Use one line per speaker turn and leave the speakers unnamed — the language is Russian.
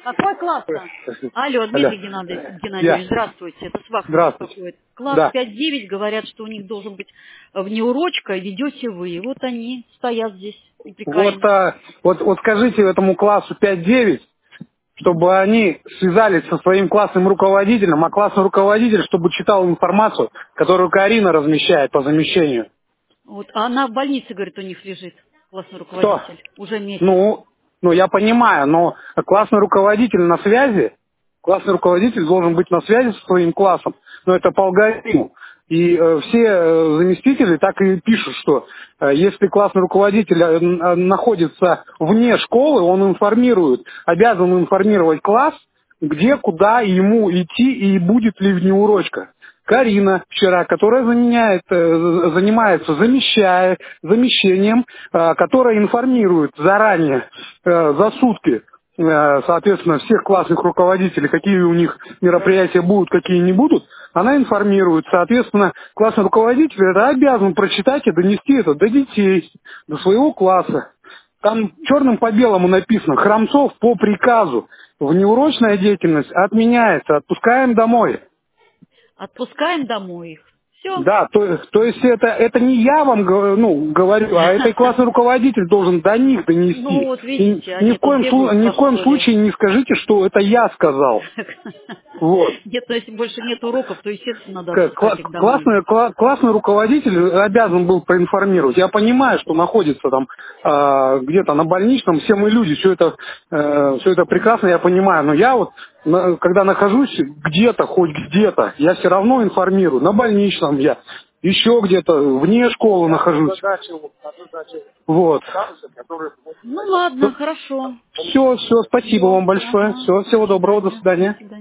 Какой класс-то? Алло,
Алло.
Дмитрий Геннадьевич, здравствуйте. Это Сваха
Здравствуйте.
беспокоит. Класс
Да.
5-9, говорят, что у них должен быть внеурочка, ведете вы. И вот они стоят здесь
Вот,
неприкаянно.
вот скажите этому классу 5-9, чтобы они связались со своим классным руководителем, а классный руководитель, чтобы читал информацию, которую Карина размещает по замещению.
Вот. А она в больнице, говорит, у них лежит, классный
Кто?
руководитель, уже месяц.
Ну, я понимаю, но классный руководитель на связи, классный руководитель должен быть на связи со своим классом, но это по алгоритму. И все заместители так и пишут, что если классный руководитель находится вне школы, он информирует, обязан информировать класс, где, куда ему идти и будет ли внеурочка. Карина вчера, которая занимается замещением, которая информирует заранее, за сутки, соответственно, всех классных руководителей, какие у них мероприятия будут, какие не будут, она информирует. Соответственно, классный руководитель это обязан прочитать и донести это до детей, до своего класса. Там черным по белому написано: Храмцов по приказу. Внеурочная деятельность отменяется, отпускаем домой.
Отпускаем домой их. Все.
Да, то есть это не я вам говорю, а это и классный руководитель должен до них
Ну
донести.
вот
И
видите, они тут
ни
бегают
в
по
коем
школе.
случае не скажите, что это я сказал. Вот.
Нет, но если больше нет уроков, то, естественно, надо отпускать их домой.
Классный руководитель обязан был проинформировать. Я понимаю, что находится там где-то на больничном, все мы люди, все это прекрасно, я понимаю. Но я вот, когда нахожусь где-то, хоть где-то, я все равно информирую. На больничном я, еще где-то, вне школы нахожусь. Вот.
Ну ладно, хорошо.
Все, спасибо
Все,
вам большое.
ага.
Все, всего
До
доброго, до
свидания. До
свидания.
свидания.